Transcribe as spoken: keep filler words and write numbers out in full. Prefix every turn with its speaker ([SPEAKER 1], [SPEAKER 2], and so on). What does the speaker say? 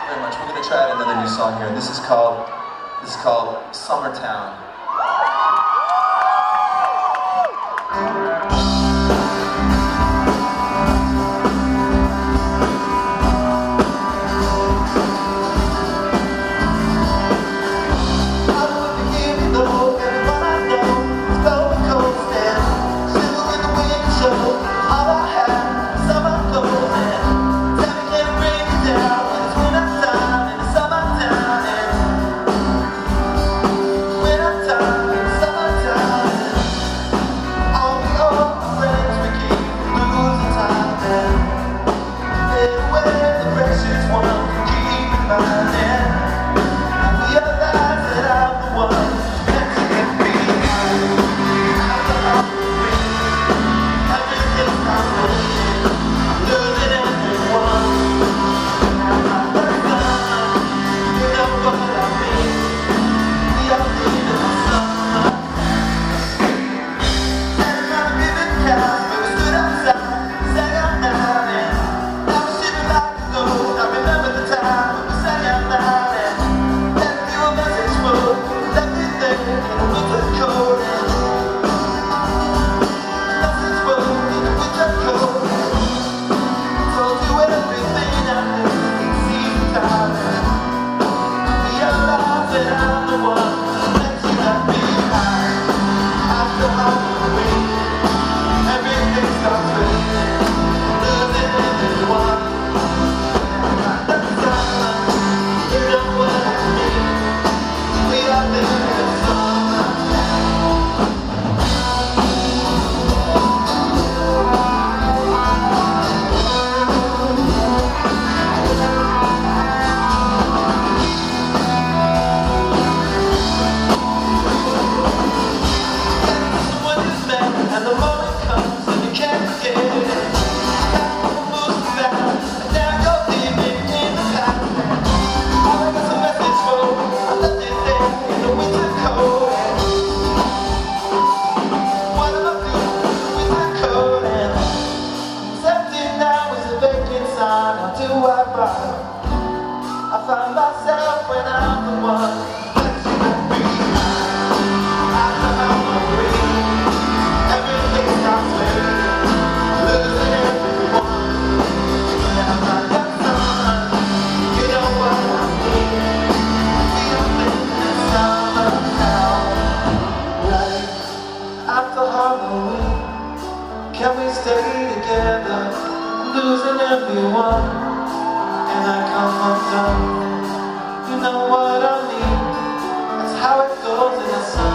[SPEAKER 1] very much. We're going to try out another new song here. This is called, this is called Summertown.
[SPEAKER 2] I find myself when I'm the one that you left behind. I found my way, everything stops waiting, losing everyone. But I'm not that someone, you know what I mean. We are living in summertown, right after Halloween. Can we stay together, losing everyone? And I come undone, you know what I mean. That's how it goes in the sun.